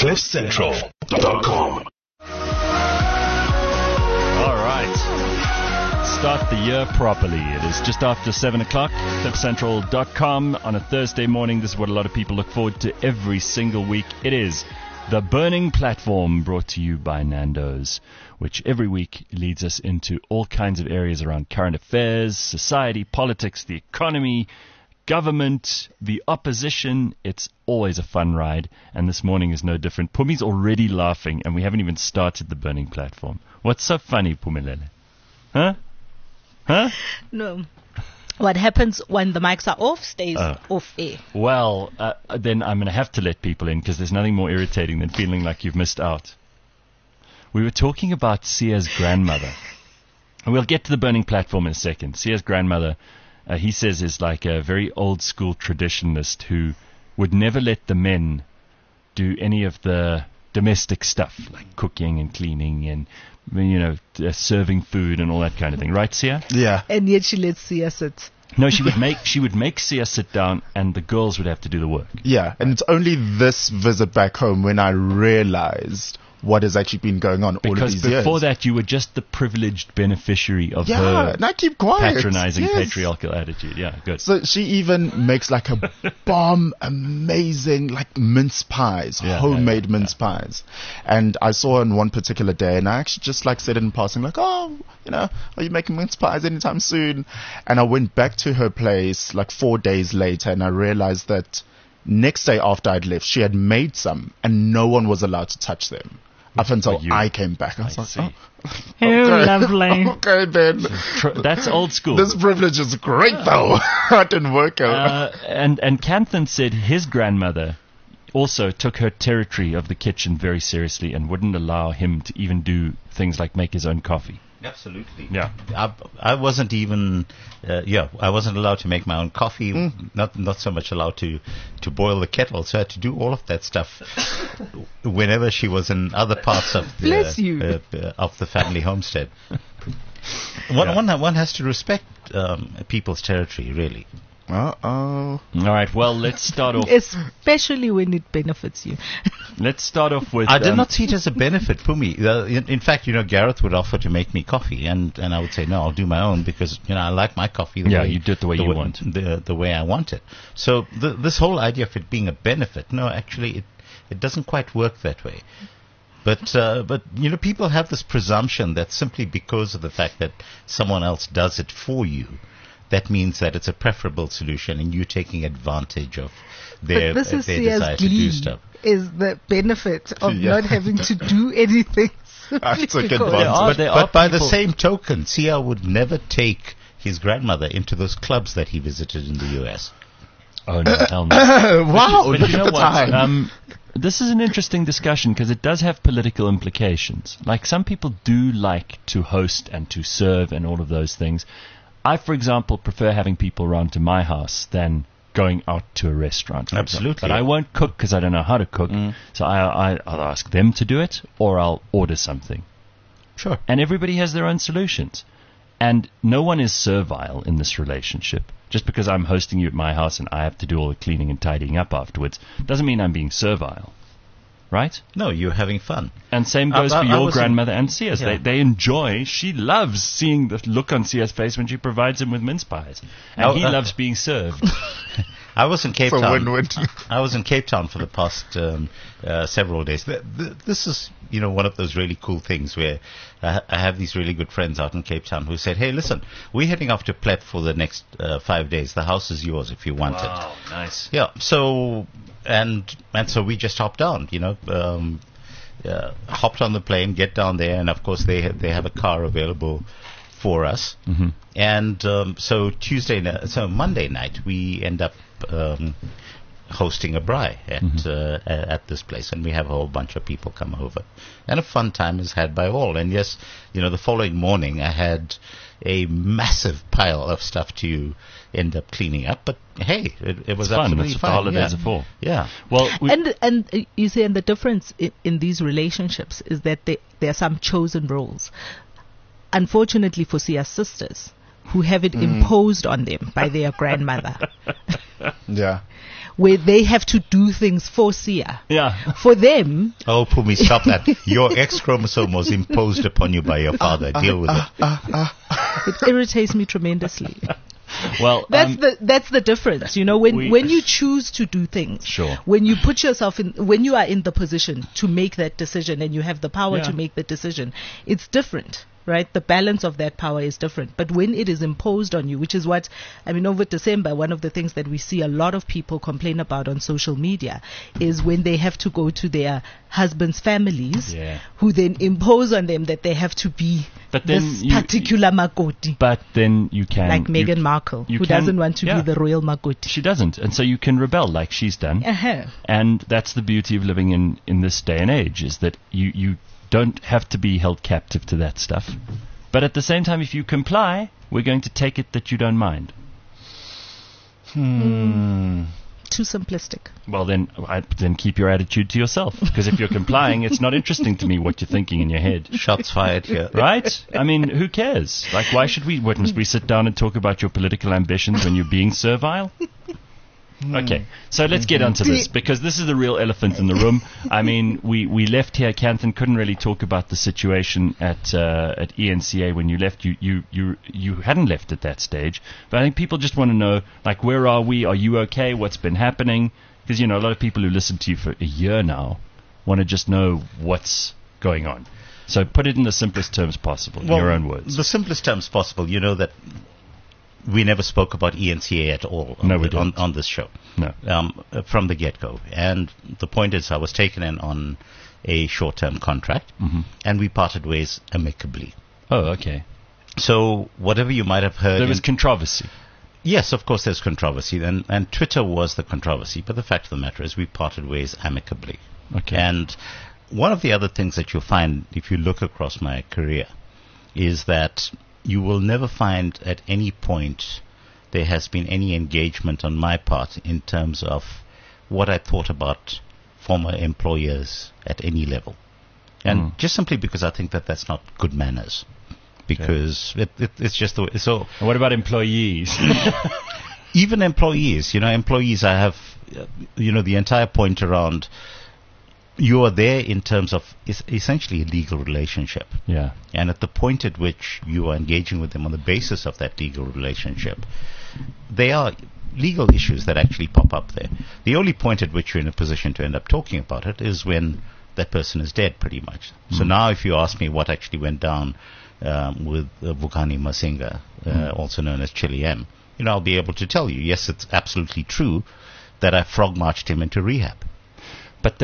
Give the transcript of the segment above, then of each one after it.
CliffCentral.com. All right. Start the year properly. It is just after 7 o'clock. CliffCentral.com on a Thursday morning. This is what a lot of people look forward to every single week. It is The Burning Platform, brought to you by Nando's, which every week leads us into all kinds of areas around current affairs, society, politics, the economy, government, the opposition. It's always a fun ride, and this morning is no different. Pumi's already laughing, and we haven't even started The Burning Platform. What's so funny, Pumelele? Huh? No. What happens when the mics are off stays off air. Well, then I'm going to have to let people in because there's nothing more irritating than feeling like you've missed out. We were talking about Sia's grandmother. And we'll get to the Burning Platform in a second. Sia's grandmother, he says, is like a very old school traditionalist who would never let the men do any of the domestic stuff like cooking and cleaning and, you know, serving food and all that kind of thing. Right, Sia? Yeah. And yet she lets Sia sit. No, she would make Sia sit down and the girls would have to do the work. Yeah, and it's only this visit back home when I realized what has actually been going on all of these years. Because before that, you were just the privileged beneficiary of her and I keep quiet. patronizing patriarchal attitude. Yeah, good. So she even makes like a bomb amazing like mince pies, homemade mince pies. And I saw her on one particular day, and I actually just like said it in passing, like, oh, you know, are you making mince pies anytime soon? And I went back to her place like 4 days later, and I realized that next day after I'd left, she had made some, and no one was allowed to touch them. Up until I came back. I was like, Lovely. Okay, then. That's old school. This privilege is great, though. It didn't work out. And Canthan said his grandmother also took her territory of the kitchen very seriously and wouldn't allow him to even do things like make his own coffee. Absolutely. Yeah. I wasn't even, I wasn't allowed to make my own coffee, not so much allowed to boil the kettle, so I had to do all of that stuff whenever she was in other parts of the family homestead. One has to respect people's territory, really. Uh-oh. All right, well, let's start off. Especially when it benefits you. Let's start off with... I did not see it as a benefit, Pumi. In fact, Gareth would offer to make me coffee, and I would say, no, I'll do my own because, I like my coffee the way... you do it the way you want. The way I want it. So this whole idea of it being a benefit, no, actually, it doesn't quite work that way. But people have this presumption that simply because of the fact that someone else does it for you, that means that it's a preferable solution and you're taking advantage of their desire to do stuff. Is the benefit of not having to do anything. That's a good one. But by the same token, Sia would never take his grandmother into those clubs that he visited in the US. Oh, no, hell no. Wow, but look you know at the what? time. This is an interesting discussion because it does have political implications. Like, some people do like to host and to serve and all of those things. I, for example, prefer having people around to my house than going out to a restaurant. Absolutely. But I won't cook because I don't know how to cook. So I'll ask them to do it or I'll order something. Sure. And everybody has their own solutions. And no one is servile in this relationship. Just because I'm hosting you at my house and I have to do all the cleaning and tidying up afterwards doesn't mean I'm being servile. Right? No, you're having fun. And same goes for your grandmother and Sia's. Yeah. They enjoy, she loves seeing the look on Sia's face when she provides him with mince pies. And he loves being served. I was in Cape Town. Win-win. I was in Cape Town for the past several days. This is, one of those really cool things where I have these really good friends out in Cape Town who said, hey, listen, we're heading off to Plet for the next 5 days. The house is yours if you want it. Wow, nice. Yeah, so... And so we just hopped down, hopped on the plane, get down there, and of course they have a car available for us. Mm-hmm. And so Monday night we end up hosting a braai at this place, and we have a whole bunch of people come over, and a fun time is had by all. And yes, the following morning I had a massive pile of stuff to end up cleaning up, but hey, it was absolutely fun. That's fun. what the holidays are for. Yeah. Well, and you see, and the difference in these relationships is that there are some chosen roles. Unfortunately for Sia's sisters, who have it imposed on them by their grandmother. Yeah. Where they have to do things for Sia. Yeah. For them... Oh, Pumi, stop that. Your X chromosome was imposed upon you by your father. Deal with it. It irritates me tremendously. Well, that's the difference, when you choose to do things, sure. When you put yourself when you are in the position to make that decision and you have the power to make the decision, it's different. Right? The balance of that power is different. But when it is imposed on you, which is what, over December, one of the things that we see a lot of people complain about on social media is when they have to go to their husbands' families, who then impose on them that they have to be this particular makoti. But then you can... Like Meghan Markle, who doesn't want to be the royal makoti. She doesn't. And so you can rebel like she's done. And that's the beauty of living in this day and age, is that you don't have to be held captive to that stuff. But at the same time, if you comply, we're going to take it that you don't mind. Too simplistic. Well, then keep your attitude to yourself. Because if you're complying, it's not interesting to me what you're thinking in your head. Shots fired here. Right? Who cares? Like, why should we? Must we sit down and talk about your political ambitions when you're being servile? Okay, so let's get onto this, because this is the real elephant in the room. We left here. Kanthan couldn't really talk about the situation at ENCA when you left. You hadn't left at that stage, but I think people just want to know, like, where are we? Are you okay? What's been happening? Because a lot of people who listen to you for a year now want to just know what's going on. So put it in the simplest terms possible, in your own words. The simplest terms possible. You know that we never spoke about ENCA at all on this show. No. From the get-go. And the point is, I was taken in on a short-term contract, and we parted ways amicably. Oh, okay. So whatever you might have heard... There was controversy. Yes, of course there's controversy, and Twitter was the controversy, but the fact of the matter is we parted ways amicably. Okay. And one of the other things that you'll find if you look across my career is that you will never find at any point there has been any engagement on my part in terms of what I thought about former employers at any level. And just simply because I think that that's not good manners. Because it's just the way. So, and what about employees? Even employees, employees, I have, the entire point around you are there in terms of essentially a legal relationship. Yeah. And at the point at which you are engaging with them on the basis of that legal relationship, they are legal issues that actually pop up there. The only point at which you're in a position to end up talking about it is when that person is dead, pretty much. So now if you ask me what actually went down with Vukani Masinga, also known as Chili M, I'll be able to tell you, yes, it's absolutely true that I frog-marched him into rehab. But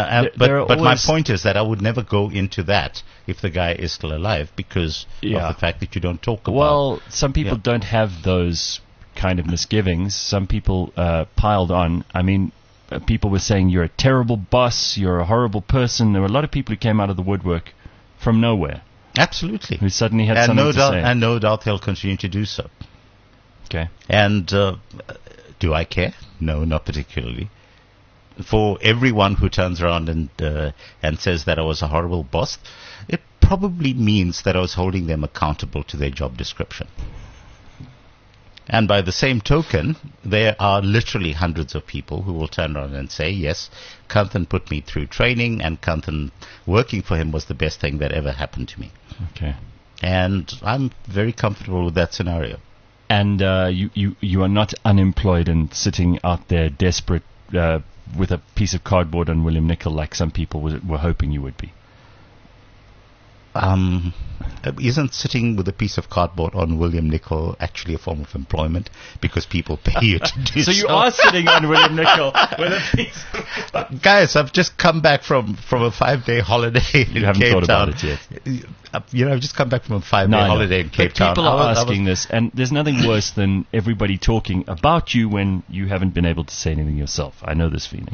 my point is that I would never go into that if the guy is still alive because of the fact that you don't talk about. Well, some people don't have those kind of misgivings. Some people piled on. People were saying you're a terrible boss, you're a horrible person. There were a lot of people who came out of the woodwork from nowhere. Absolutely. Who suddenly had something to say. And no doubt they'll continue to do so. Okay. And do I care? No, not particularly. For everyone who turns around and says that I was a horrible boss, it probably means that I was holding them accountable to their job description. And by the same token, there are literally hundreds of people who will turn around and say, yes, Kanthan put me through training, and Kanthan working for him was the best thing that ever happened to me. Okay. And I'm very comfortable with that scenario. And you are not unemployed and sitting out there desperate with a piece of cardboard on William Nicol like some people were hoping you would be. Isn't sitting with a piece of cardboard on William Nicol actually a form of employment because people pay you to do so? So you are sitting on William Nicol with a piece of... Guys, I've just come back from a 5-day holiday in Cape Town. You haven't thought about it yet. I've just come back from a 5-day holiday in Cape Town. People are asking this, and there's nothing worse than everybody talking about you when you haven't been able to say anything yourself. I know this feeling.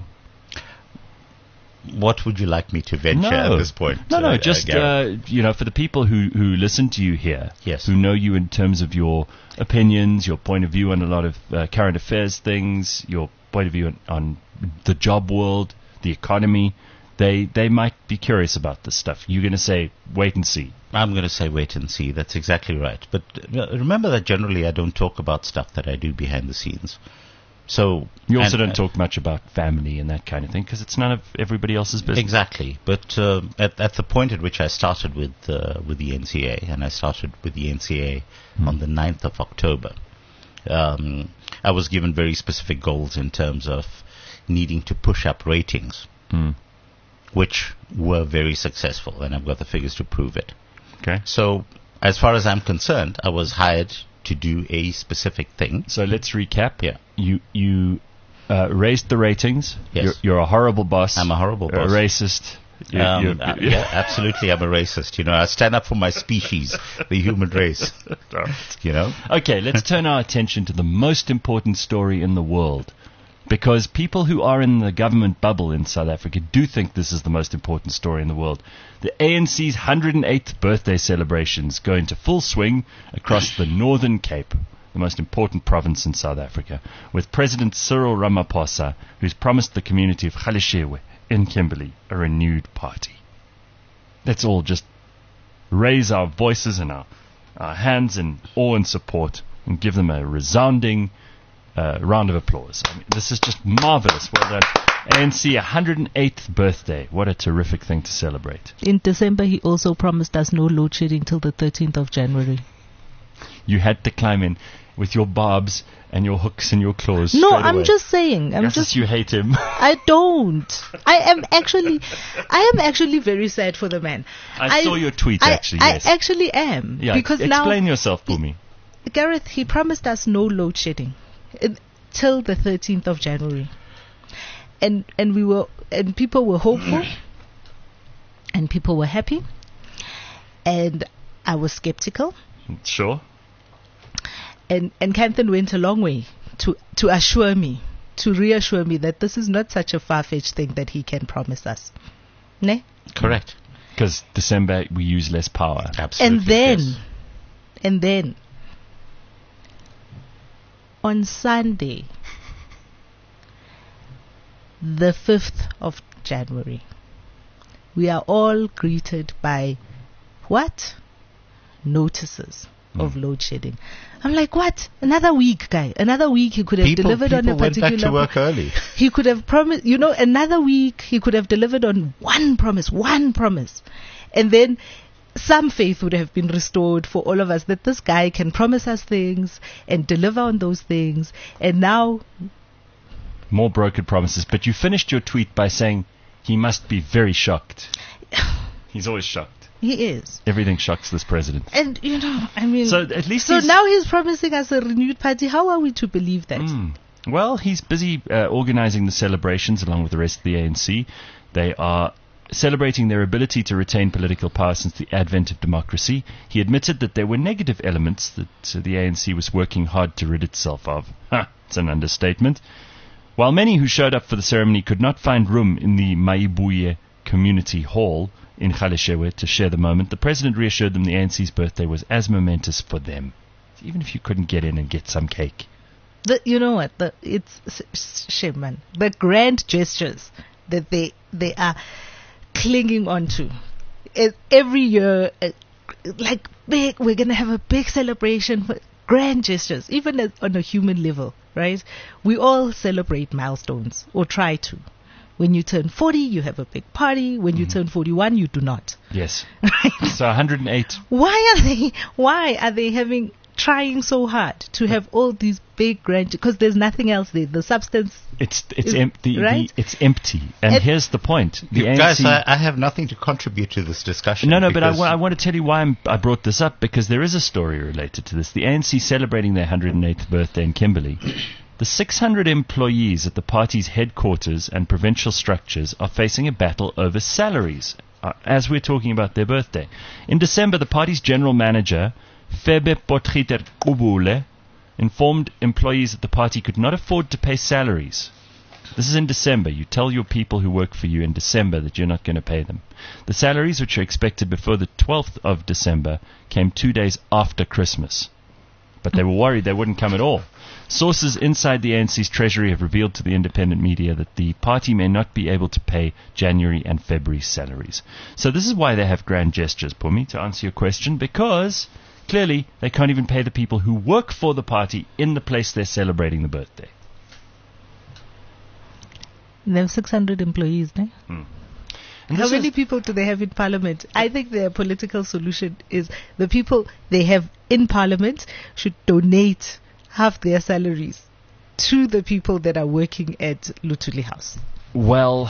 What would you like me to venture at this point? Just for the people who listen to you here, who know you in terms of your opinions, your point of view on a lot of current affairs things, your point of view on the job world, the economy, they might be curious about this stuff. You're going to say, wait and see. I'm going to say wait and see. That's exactly right. But remember that generally I don't talk about stuff that I do behind the scenes. So you also don't talk much about family and that kind of thing because it's none of everybody else's business. Exactly. But at the point at which I started with the NCA, and I started with the NCA on the 9th of October, I was given very specific goals in terms of needing to push up ratings, which were very successful, and I've got the figures to prove it. Okay. So as far as I'm concerned, I was hired to do a specific thing. So let's recap. Yeah. You raised the ratings. Yes. You're a horrible boss. I'm a horrible boss. A racist. Yeah, absolutely. I'm a racist. I stand up for my species, the human race. Okay, let's turn our attention to the most important story in the world. Because people who are in the government bubble in South Africa do think this is the most important story in the world. The ANC's 108th birthday celebrations go into full swing across the Northern Cape, the most important province in South Africa, with President Cyril Ramaphosa, who's promised the community of Galeshewe in Kimberley a renewed party. Let's all just raise our voices and our hands in awe and support and give them a resounding round of applause. I mean, this is just marvelous. Well done. ANC 108th birthday. What a terrific thing to celebrate. In December, he also promised us no load shedding till the 13th of January. You had to climb in with your barbs and your hooks and your claws. No, straight I'm away. just saying. You hate him. I don't. I am actually very sad for the man. I saw your tweet, actually. Yes. I actually am. Yeah, because explain yourself for me. Gareth, he promised us no load shedding till the 13th of January, and people were hopeful, and people were happy, and I was skeptical. Sure. And Kanthan went a long way to reassure me that this is not such a far-fetched thing that he can promise us. Ne? Correct. Because December we use less power. Absolutely. And then on Sunday, the 5th of January, we are all greeted by what? Notices of load shedding. I'm like, what? Another week, guy. Another week he could have delivered on a particular... People went back to work early. He could have promised, another week he could have delivered on one promise. And then some faith would have been restored for all of us that this guy can promise us things and deliver on those things. And now... more broken promises. But you finished your tweet by saying he must be very shocked. He's always shocked. He is. Everything shocks this president. And, So at least So now he's promising us a renewed party. How are we to believe that? Well, he's busy organizing the celebrations along with the rest of the ANC. They are celebrating their ability to retain political power since the advent of democracy. He admitted that there were negative elements that the ANC was working hard to rid itself of. It's an understatement. While many who showed up for the ceremony could not find room in the Maibuye Community Hall in Galeshewe to share the moment, the president reassured them the ANC's birthday was as momentous for them, even if you couldn't get in and get some cake. You know what? It's shame, man. The grand gestures that they are clinging on to. Every year, like big, we're going to have a big celebration for grand gestures, even on a human level, right? We all celebrate milestones, or try to. When you turn 40, you have a big party. When you turn 41, you do not. Yes. Right? So 108. Why are they trying so hard to have all these big grand, because there's nothing else there. The substance it's empty, right? It's empty. And here's the point. The ANC, guys, I have nothing to contribute to this discussion. No, but I want to tell you why I brought this up, because there is a story related to this. The ANC celebrating their 108th birthday in Kimberley. The 600 employees at the party's headquarters and provincial structures are facing a battle over salaries as we're talking about their birthday. In December, the party's general manager, Febe Potgieter Kubule, informed employees that the party could not afford to pay salaries. This is in December. You tell your people who work for you in December that you're not going to pay them. The salaries, which are expected before the 12th of December, came 2 days after Christmas. but they were worried they wouldn't come at all. Sources inside the ANC's treasury have revealed to the independent media that the party may not be able to pay January and February salaries. So this is why they have grand gestures, Pumi, to answer your question, because clearly they can't even pay the people who work for the party in the place they're celebrating the birthday. They have 600 employees, no? How many people do they have in Parliament? I think their political solution is the people they have in Parliament should donate half their salaries to the people that are working at Luthuli House. Well,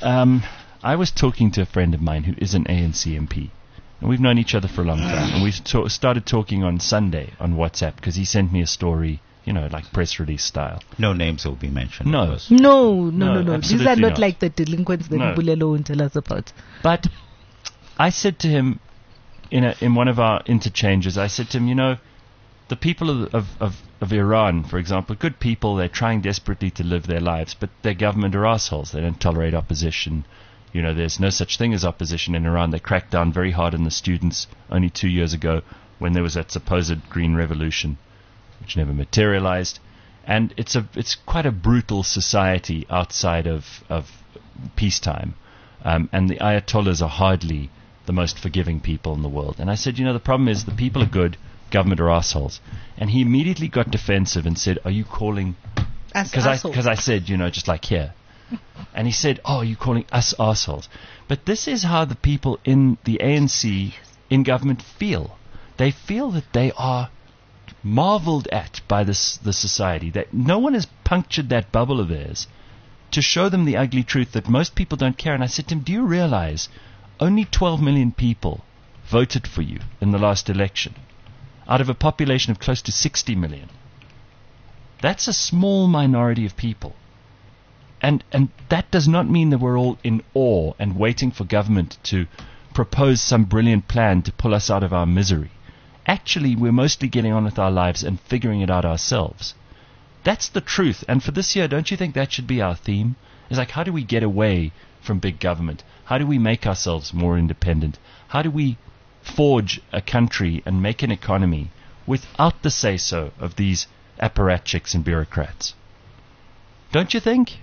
I was talking to a friend of mine who is an ANC MP, and we've known each other for a long time, and we started talking on Sunday on WhatsApp because he sent me a story, like press release style. No names will be mentioned. No. No. These are not like the delinquents that Mbulelo won't tell us about. But I said to him in one of our interchanges, I said to him, the people of Iran, for example, good people, they're trying desperately to live their lives, but their government are assholes. They don't tolerate opposition. There's no such thing as opposition in Iran. They cracked down very hard on the students only 2 years ago when there was that supposed Green Revolution, which never materialized. And it's quite a brutal society outside of peacetime. And the Ayatollahs are hardly the most forgiving people in the world. And I said, the problem is the people are good, government are assholes. And he immediately got defensive and said, are you calling... Because I said, just like here. And he said, oh, are you calling us assholes? But this is how the people in the ANC in government feel. They feel that they are marveled at by the society, that no one has punctured that bubble of theirs to show them the ugly truth that most people don't care. And I said to him, do you realize only 12 million people voted for you in the last election out of a population of close to 60 million? That's a small minority of people. And that does not mean that we're all in awe and waiting for government to propose some brilliant plan to pull us out of our misery. Actually, we're mostly getting on with our lives and figuring it out ourselves. That's the truth. And for this year, don't you think that should be our theme? It's like, how do we get away from big government? How do we make ourselves more independent? How do we forge a country and make an economy without the say-so of these apparatchiks and bureaucrats? Don't you think?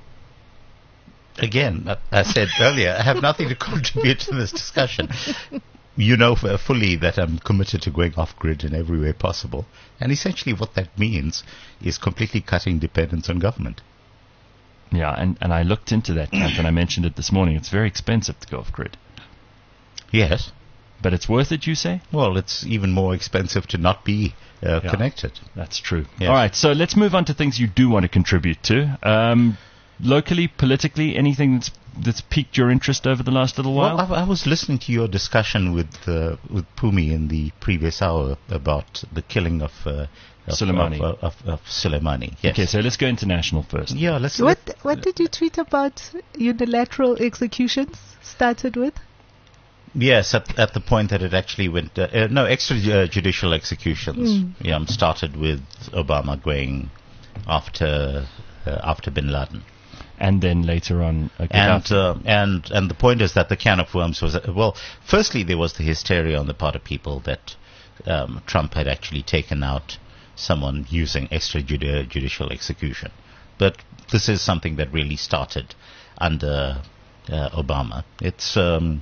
Again, I said earlier, I have nothing to contribute to this discussion. You know fully that I'm committed to going off-grid in every way possible. And essentially what that means is completely cutting dependence on government. Yeah, and I looked into that camp and I mentioned it this morning. It's very expensive to go off-grid. Yes. But it's worth it, you say? Well, it's even more expensive to not be connected. That's true. Yes. All right, so let's move on to things you do want to contribute to. Locally, politically, anything that's piqued your interest over the last little while? Well, I was listening to your discussion with Pumi in the previous hour about the killing of Soleimani. Of Soleimani. Yes. Okay, so let's go international first. Yeah, let's. What did you tweet about unilateral executions started with? Yes, at the point that it actually went extrajudicial executions. Started with Obama going after Bin Laden. And then later on, and the point is that the can of worms was firstly there was the hysteria on the part of people that Trump had actually taken out someone using extrajudicial execution, but this is something that really started under Obama. It's the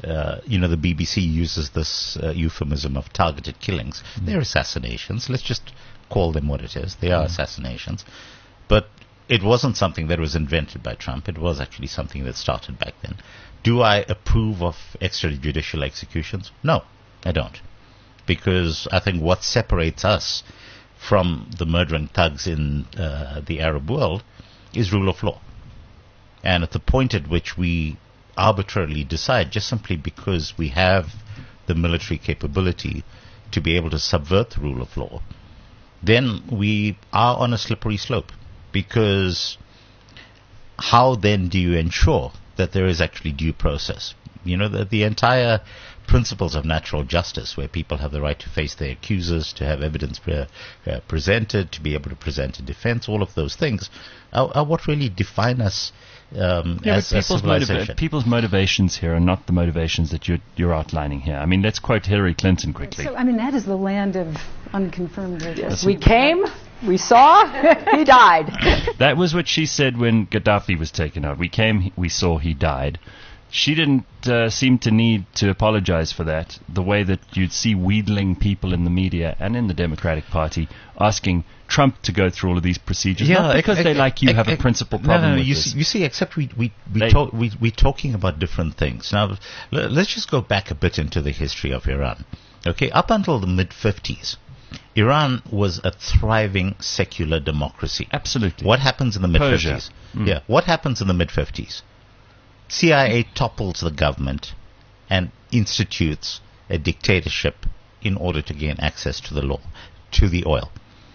BBC uses this euphemism of targeted killings. They're assassinations. Let's just call them what it is. They are assassinations, but it wasn't something that was invented by Trump. It was actually something that started back then. Do I approve of extrajudicial executions? No, I don't. Because I think what separates us from the murdering thugs in the Arab world is rule of law. And at the point at which we arbitrarily decide, just simply because we have the military capability to be able to subvert the rule of law, then we are on a slippery slope. Because how then do you ensure that there is actually due process? the entire principles of natural justice, where people have the right to face their accusers, to have evidence presented, to be able to present a defense, all of those things are what really define us as a civilization. People's motivations here are not the motivations that you're outlining here. I mean, let's quote Hillary Clinton quickly. So, I mean, that is the land of unconfirmed. Yes. We came, we saw, he died. That was what she said when Gaddafi was taken out. We came, we saw, he died. She didn't seem to need to apologize for that, the way that you'd see wheedling people in the media and in the Democratic Party asking Trump to go through all of these procedures, not because they like you have a principal problem with this. You see, except we're talking about different things. Now, let's just go back a bit into the history of Iran. Okay, up until the mid-50s, Iran was a thriving secular democracy. Absolutely. What happens in the mid-50s? Yeah, what happens in the mid-50s? CIA topples the government and institutes a dictatorship in order to gain access to the oil.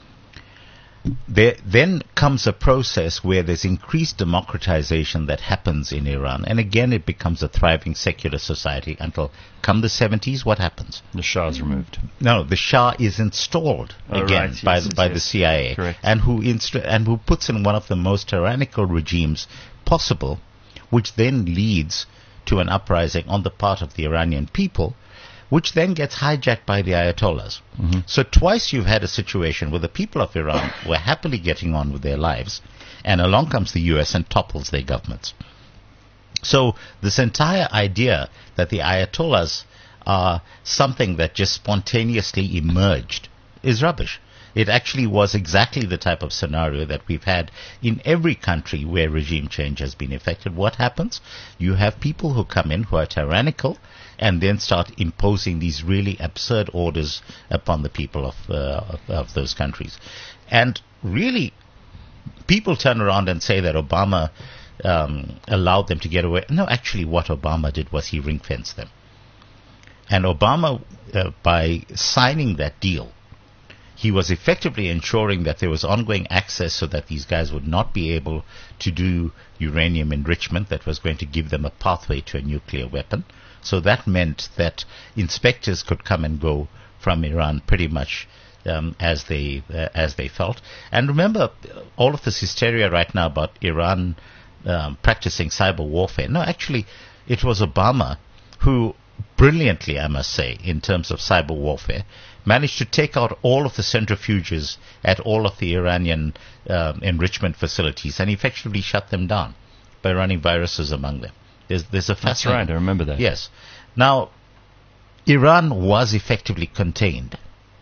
There then comes a process where there's increased democratization that happens in Iran, and again it becomes a thriving secular society until come the 70s. What happens? The Shah is removed. No, the Shah is installed again by the CIA. Correct. and who puts in one of the most tyrannical regimes possible, which then leads to an uprising on the part of the Iranian people, which then gets hijacked by the Ayatollahs. Mm-hmm. So twice you've had a situation where the people of Iran were happily getting on with their lives, and along comes the US and topples their governments. So this entire idea that the Ayatollahs are something that just spontaneously emerged is rubbish. It actually was exactly the type of scenario that we've had in every country where regime change has been effected. What happens? You have people who come in who are tyrannical and then start imposing these really absurd orders upon the people of those countries. And really, people turn around and say that Obama allowed them to get away. No, actually what Obama did was he ring-fenced them. And Obama, by signing that deal, he was effectively ensuring that there was ongoing access so that these guys would not be able to do uranium enrichment that was going to give them a pathway to a nuclear weapon. So that meant that inspectors could come and go from Iran pretty much as they felt. And remember, all of this hysteria right now about Iran practicing cyber warfare. No, actually, it was Obama who brilliantly, I must say, in terms of cyber warfare, managed to take out all of the centrifuges at all of the Iranian enrichment facilities and effectively shut them down by running viruses among them. There's a fascinating... That's right, I remember that. Yes. Now, Iran was effectively contained.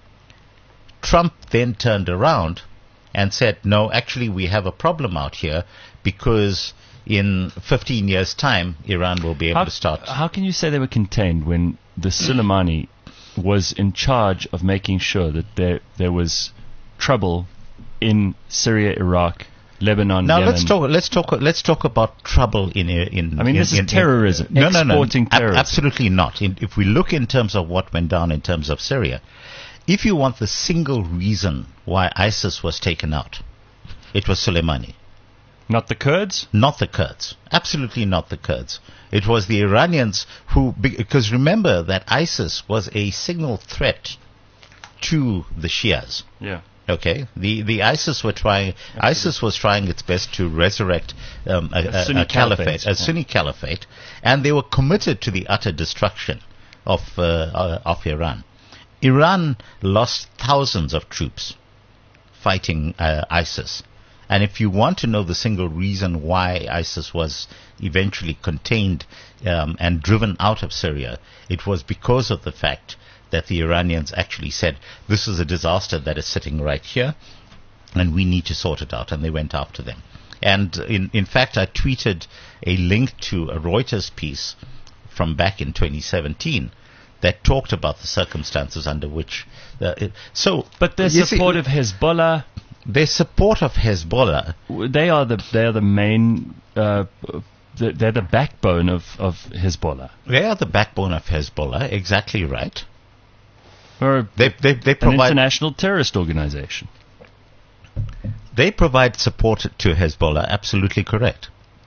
Trump then turned around and said, no, actually we have a problem out here because in 15 years' time, Iran will be able to start... How can you say they were contained when the Soleimani was in charge of making sure that there was trouble in Syria, Iraq, Lebanon, now Yemen? Let's talk about trouble in. I mean, this is terrorism. No, exporting terrorism. Absolutely not. If we look in terms of what went down in terms of Syria, if you want the single reason why ISIS was taken out, it was Soleimani. Not the Kurds? Not the Kurds. Absolutely not the Kurds. It was the Iranians who, because remember that ISIS was a signal threat to the Shias. Yeah. Okay. The ISIS was trying its best to resurrect a caliphate, a Sunni caliphate, and they were committed to the utter destruction of Iran. Iran lost thousands of troops fighting ISIS. And if you want to know the single reason why ISIS was eventually contained and driven out of Syria, it was because of the fact that the Iranians actually said, this is a disaster that is sitting right here, and we need to sort it out, and they went after them. And in fact, I tweeted a link to a Reuters piece from back in 2017 that talked about the circumstances under which... But their support of Hezbollah... Their support of Hezbollah... They are the main... they're the backbone of Hezbollah. They are the backbone of Hezbollah, exactly right. Or they provide an international terrorist organization. They provide support to Hezbollah, absolutely correct.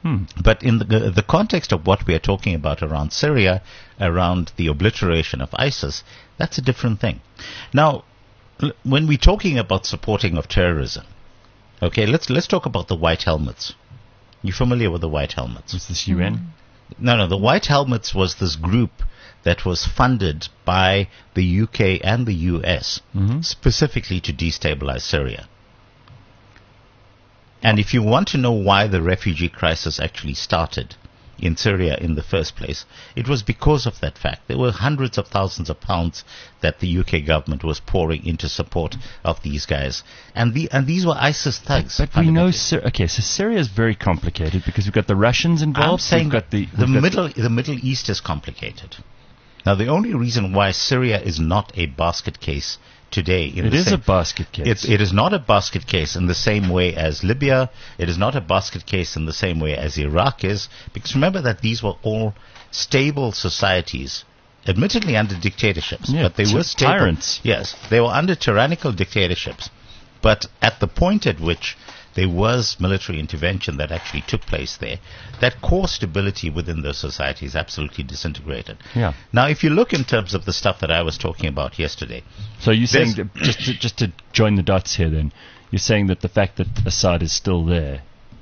But in the context of what we are talking about around Syria, around the obliteration of ISIS, that's a different thing. Now, when we're talking about supporting of terrorism, okay, let's talk about the White Helmets. You familiar with the White Helmets? Was this UN? No, the White Helmets was this group that was funded by the UK and the US specifically to destabilize Syria. And if you want to know why the refugee crisis actually started in Syria in the first place, it was because of that fact. There were hundreds of thousands of pounds that the UK government was pouring into support of these guys. And these were ISIS thugs. But we know, so Syria is very complicated because we've got the Russians involved. I'm saying the Middle East is complicated. Now, the only reason why Syria is not a basket case today... It is a basket case. It is not a basket case in the same way as Libya. It is not a basket case in the same way as Iraq is. Because remember that these were all stable societies, admittedly under dictatorships. Yeah, but they were stable. Tyrants. Yes, they were under tyrannical dictatorships. But at the point at which there was military intervention that actually took place there, that core stability within those societies absolutely disintegrated. Yeah. Now, if you look in terms of the stuff that I was talking about yesterday... So you're saying, that just to join the dots here then, you're saying that the fact that Assad is still there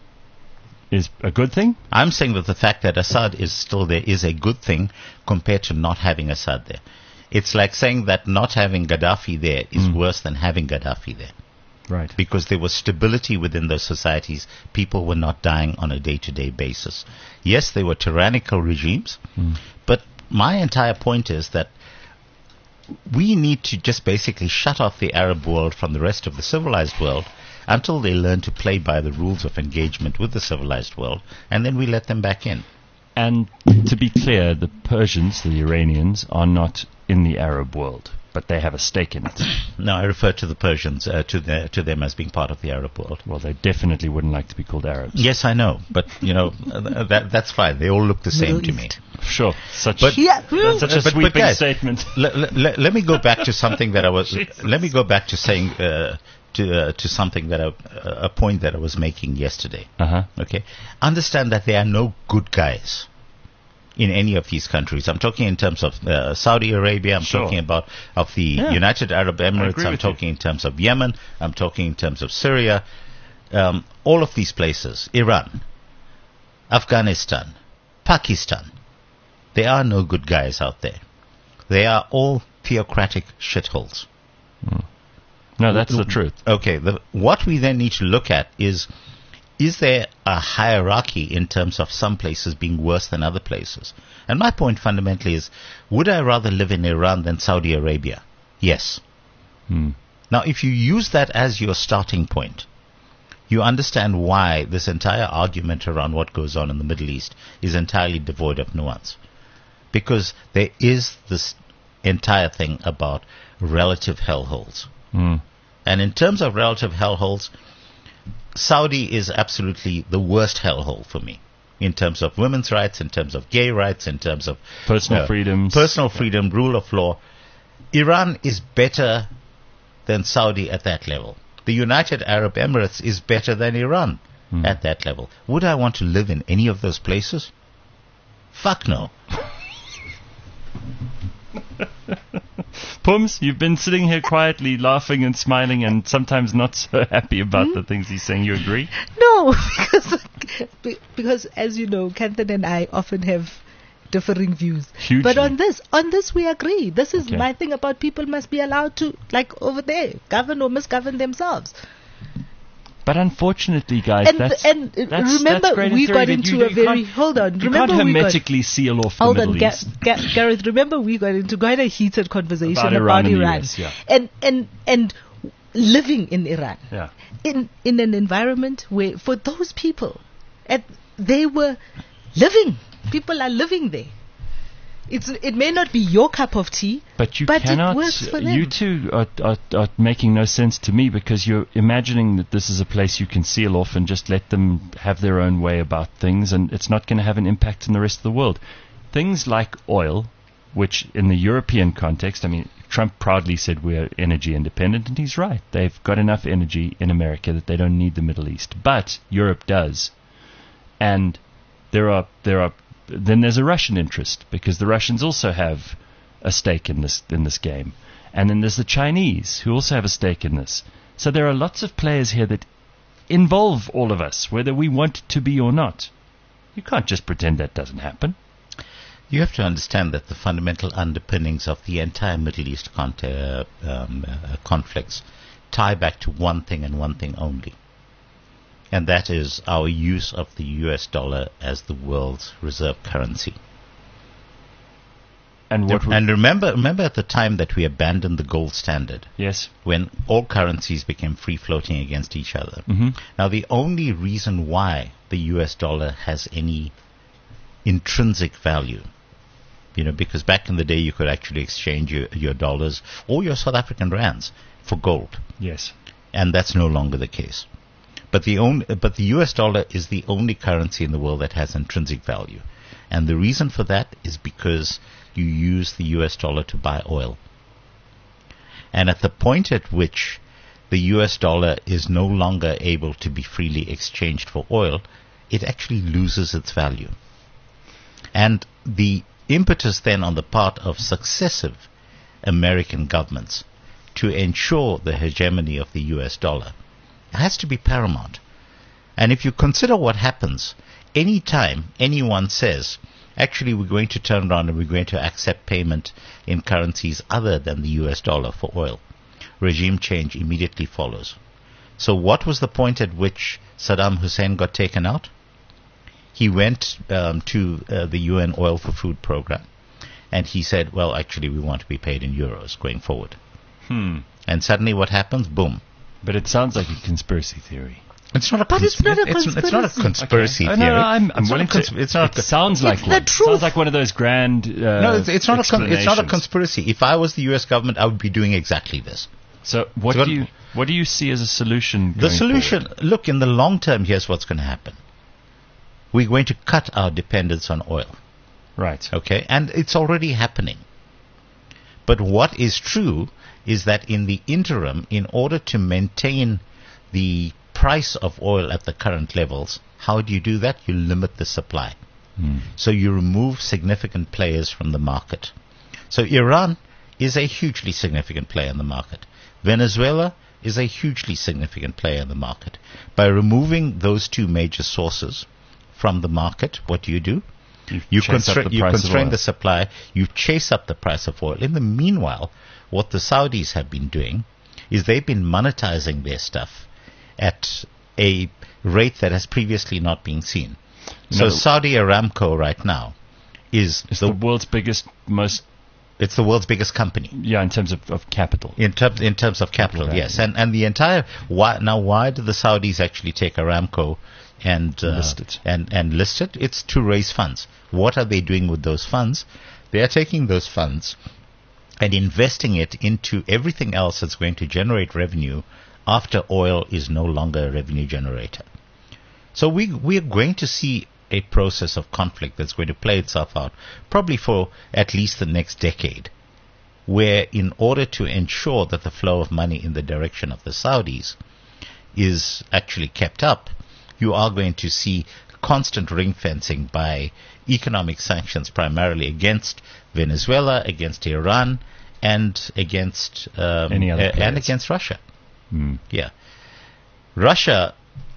is a good thing? I'm saying that the fact that Assad is still there is a good thing compared to not having Assad there. It's like saying that not having Gaddafi there is worse than having Gaddafi there. Right. Because there was stability within those societies. People were not dying on a day-to-day basis. Yes, they were tyrannical regimes, but my entire point is that we need to just basically shut off the Arab world from the rest of the civilized world until they learn to play by the rules of engagement with the civilized world, and then we let them back in. And to be clear, the Persians, the Iranians, are not in the Arab world, but they have a stake in it. No, I refer to the Persians, to them as being part of the Arab world. Well, they definitely wouldn't like to be called Arabs. Yes, I know, but, that's fine. They all look the same to me. Sure. Such But a sweeping guys, statement. Let me go back to something that I was... let me go back to saying... to something that a point that I was making yesterday. Okay, understand that there are no good guys in any of these countries. I'm talking in terms of Saudi Arabia. I'm talking about of the United Arab Emirates. I'm talking in terms of Yemen. I'm talking in terms of Syria. All of these places, Iran, Afghanistan, Pakistan. There are no good guys out there. They are all theocratic shitholes. No, that's the truth. Okay, what we then need to look at is there a hierarchy in terms of some places being worse than other places? And my point fundamentally is, would I rather live in Iran than Saudi Arabia? Yes. Now, if you use that as your starting point, you understand why this entire argument around what goes on in the Middle East is entirely devoid of nuance. Because there is this entire thing about relative hellholes. And in terms of relative hellholes, Saudi is absolutely the worst hellhole for me. In terms of women's rights, in terms of gay rights, in terms of personal freedoms. Personal freedom, rule of law. Iran is better than Saudi at that level. The United Arab Emirates is better than Iran at that level. Would I want to live in any of those places? Fuck no. Pums, you've been sitting here quietly laughing and smiling and sometimes not so happy about the things he's saying. You agree? No, because as you know, Kanthan and I often have differing views. Hugely. But on this we agree. This is my thing about people must be allowed to, like over there, govern or misgovern themselves. But unfortunately, guys, that's remember great we got theory, into a very hold on. You remember can't we hermetically seal off the Middle East. Gareth, remember we got into quite a heated conversation about Iran Iran and living in Iran. Yeah. In an environment where for those people, they were living. People are living there. It may not be your cup of tea, but it works for them. You two are making no sense to me because you're imagining that this is a place you can seal off and just let them have their own way about things, and it's not going to have an impact in the rest of the world. Things like oil, which in the European context, I mean, Trump proudly said we're energy independent, and he's right. They've got enough energy in America that they don't need the Middle East, but Europe does. And then there's a Russian interest, because the Russians also have a stake in this game. And then there's the Chinese, who also have a stake in this. So there are lots of players here that involve all of us, whether we want it to be or not. You can't just pretend that doesn't happen. You have to understand that the fundamental underpinnings of the entire Middle East conflicts tie back to one thing and one thing only. And that is our use of the US dollar as the world's reserve currency. And remember at the time that we abandoned the gold standard. Yes. When all currencies became free floating against each other. Mm-hmm. Now the only reason why the US dollar has any intrinsic value, because back in the day you could actually exchange your dollars or your South African rands for gold. Yes. And that's no longer the case. But the US dollar is the only currency in the world that has intrinsic value. And the reason for that is because you use the US dollar to buy oil. And at the point at which the US dollar is no longer able to be freely exchanged for oil, it actually loses its value. And the impetus then on the part of successive American governments to ensure the hegemony of the US dollar has to be paramount. And if you consider what happens any time anyone says, actually we're going to turn around and we're going to accept payment in currencies other than the US dollar for oil, regime change immediately follows. So what was the point at which Saddam Hussein got taken out? He went to the UN Oil for Food program, and he said, well, actually we want to be paid in euros going forward. And suddenly what happens? Boom. But it sounds like a conspiracy theory. It's not a conspiracy theory. No, I'm willing to. It's not. It sounds like one. It sounds like one of those grand. No, it's not a conspiracy. If I was the U.S. government, I would be doing exactly this. So what do you see as a solution? The solution. Look, in the long term, here's what's going to happen. We're going to cut our dependence on oil. Right. Okay, and it's already happening. But what is true is that in the interim, in order to maintain the price of oil at the current levels, how do you do that? You limit the supply. So you remove significant players from the market. So Iran is a hugely significant player in the market. Venezuela is a hugely significant player in the market. By removing those two major sources from the market, what do? You constrain the supply, you chase up the price of oil. In the meanwhile, what the Saudis have been doing is they've been monetizing their stuff at a rate that has previously not been seen. So Saudi Aramco right now is the world's biggest, it's the world's biggest company. Yeah, in terms of capital. In terms of capital, yes. And the entire why did the Saudis actually take Aramco and list it? It's to raise funds. What are they doing with those funds? They are taking those funds and investing it into everything else that's going to generate revenue after oil is no longer a revenue generator. So we are going to see a process of conflict that's going to play itself out probably for at least the next decade, where in order to ensure that the flow of money in the direction of the Saudis is actually kept up, you are going to see constant ring fencing by economic sanctions primarily against Venezuela, against Iran, and against against Russia. Yeah, Russia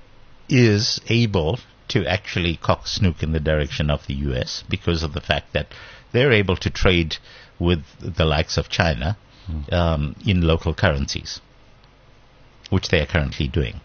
is able to actually cock snook in the direction of the US because of the fact that they're able to trade with the likes of China in local currencies, which they are currently doing.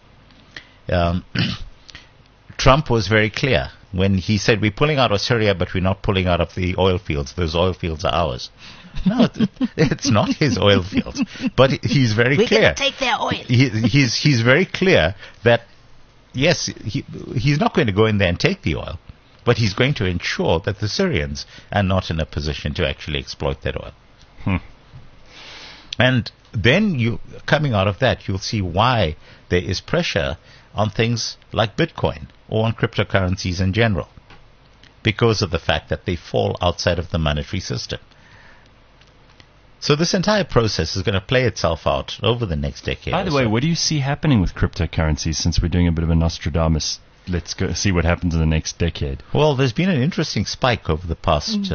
Trump was very clear when he said, we're pulling out of Syria, but we're not pulling out of the oil fields. Those oil fields are ours. No, it's not his oil fields. But he's very clear. We're going to take their oil. He's very clear that, yes, he's not going to go in there and take the oil, but he's going to ensure that the Syrians are not in a position to actually exploit that oil. And then coming out of that, you'll see why there is pressure on things like Bitcoin or on cryptocurrencies in general, because of the fact that they fall outside of the monetary system. So this entire process is going to play itself out over the next decade. By the way, what do you see happening with cryptocurrencies, since we're doing a bit of a Nostradamus let's go see what happens in the next decade. Well, there's been an interesting spike over the past,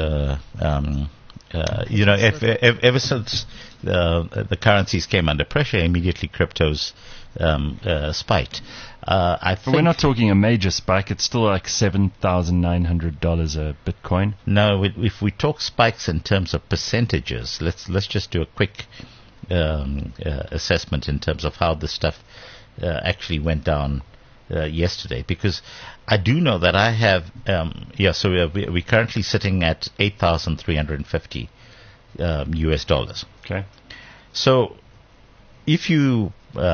ever since the currencies came under pressure, immediately cryptos spiked. But we're not talking a major spike. It's still like $7,900 a Bitcoin. No, if we talk spikes in terms of percentages, let's just do a quick assessment in terms of how this stuff actually went down yesterday, because I do know that I have so we're currently sitting at 8,350 US dollars. Okay. So if you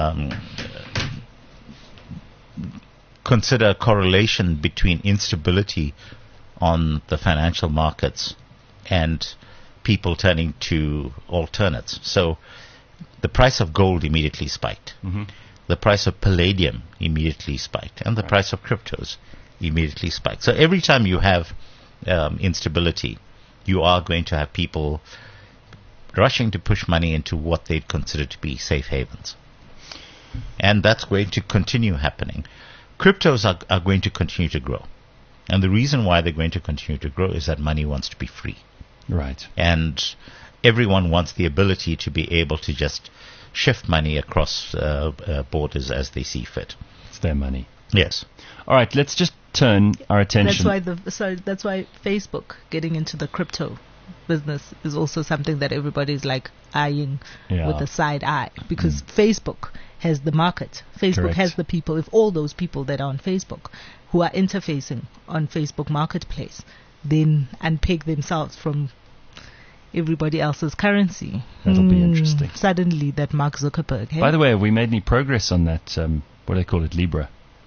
consider a correlation between instability on the financial markets and people turning to alternates, so the price of gold immediately spiked. Mm-hmm. The price of palladium immediately spiked, and the price of cryptos immediately spiked. So every time you have instability, you are going to have people rushing to push money into what they'd consider to be safe havens. And that's going to continue happening. Cryptos are going to continue to grow. And the reason why they're going to continue to grow is that money wants to be free. Right. And everyone wants the ability to be able to just shift money across borders as they see fit. It's their money. Yes. All right, let's just turn our attention. That's why Facebook getting into the crypto business is also something that everybody's like eyeing with a side eye, because Facebook has the market. Facebook Correct. has the people. If all those people that are on Facebook who are interfacing on Facebook Marketplace then unpeg themselves from everybody else's currency. That'll be interesting. Suddenly that Mark Zuckerberg. Hey? By the way, have we made any progress on that, what do they call it, Libra?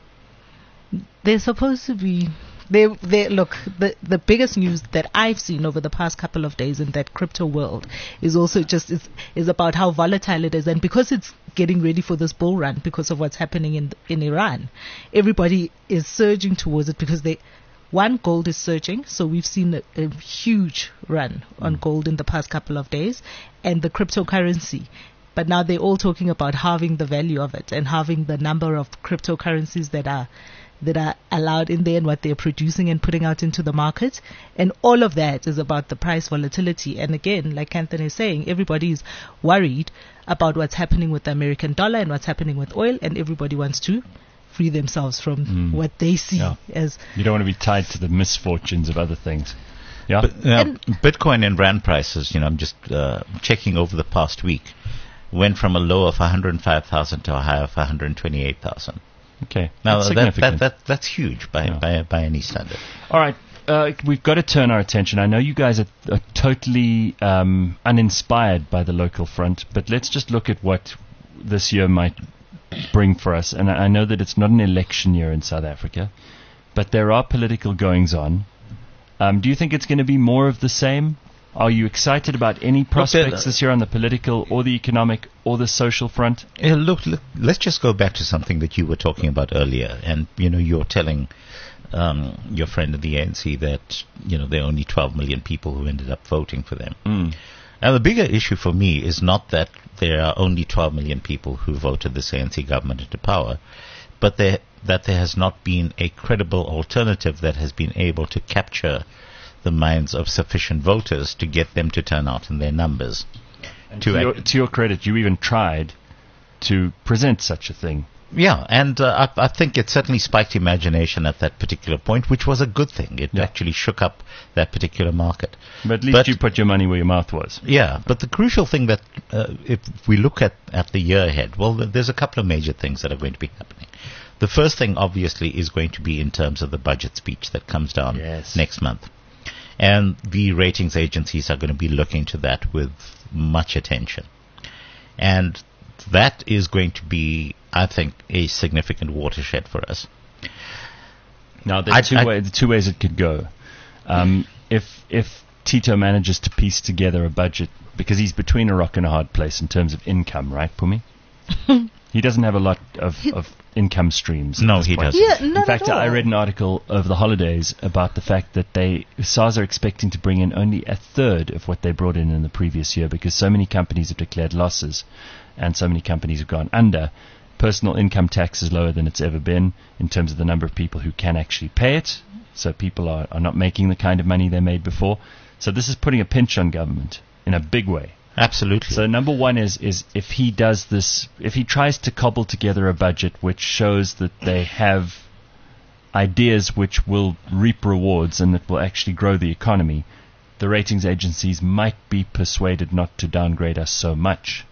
They're supposed to be... Look, the biggest news that I've seen over the past couple of days in that crypto world is also is about how volatile it is, and because it's getting ready for this bull run because of what's happening in Iran, everybody is surging towards it because gold is surging, so we've seen a huge run on gold in the past couple of days, and the cryptocurrency. But now they're all talking about halving the value of it and halving the number of cryptocurrencies that are allowed in there and what they're producing and putting out into the market. And all of that is about the price volatility. And again, like Anthony is saying, everybody is worried about what's happening with the American dollar and what's happening with oil, and everybody wants to free themselves from what they see as... You don't want to be tied to the misfortunes of other things. Yeah. But, Bitcoin and Rand prices, I'm just checking over the past week, went from a low of 105,000 to a high of 128,000. Okay. Now that's huge by any standard. All right. We've got to turn our attention. I know you guys are totally uninspired by the local front, but let's just look at what this year might bring for us. And I know that it's not an election year in South Africa, but there are political goings on. Do you think it's going to be more of the same? Are you excited about any prospects this year on the political or the economic or the social front? Look, let's just go back to something that you were talking about earlier. And, you're telling your friend in the ANC that, there are only 12 million people who ended up voting for them. Now, the bigger issue for me is not that there are only 12 million people who voted this ANC government into power, but that there has not been a credible alternative that has been able to capture the minds of sufficient voters to get them to turn out in their numbers. To your credit, you even tried to present such a thing. Yeah, and I think it certainly spiked imagination at that particular point, which was a good thing. It actually shook up that particular market. But at least you put your money where your mouth was. Yeah, but the crucial thing that if we look at the year ahead, well, there's a couple of major things that are going to be happening. The first thing, obviously, is going to be in terms of the budget speech that comes down next month. And the ratings agencies are going to be looking to that with much attention. And that is going to be, I think, a significant watershed for us. Now, there are two ways it could go. If Tito manages to piece together a budget, because he's between a rock and a hard place in terms of income, right, Pumi? He doesn't have a lot of income streams. No, he doesn't. Yeah, in fact, I read an article over the holidays about the fact that SARS are expecting to bring in only a third of what they brought in the previous year, because so many companies have declared losses and so many companies have gone under, Personal income tax is lower than it's ever been in terms of the number of people who can actually pay it. So people are not making the kind of money they made before. So this is putting a pinch on government in a big way. Absolutely. So number one is if he does this, if he tries to cobble together a budget which shows that they have ideas which will reap rewards and that will actually grow the economy, the ratings agencies might be persuaded not to downgrade us so much.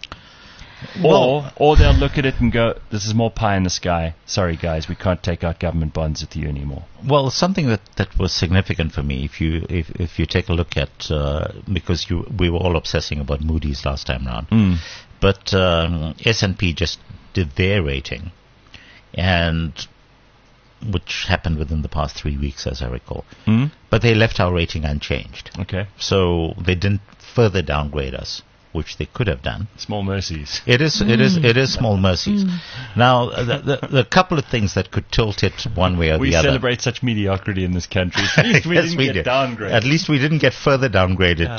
Or they'll look at it and go, this is more pie in the sky. Sorry, guys, we can't take out government bonds with you anymore. Well, something that was significant for me, if you take a look at, because we were all obsessing about Moody's last time round, but S&P just did their rating, and which happened within the past 3 weeks, as I recall. But they left our rating unchanged. Okay. So they didn't further downgrade us, which they could have done. Small mercies. It is small mercies. Now, the couple of things that could tilt it one way or the other. We celebrate such mediocrity in this country. At least we didn't get downgraded. At least we didn't get further downgraded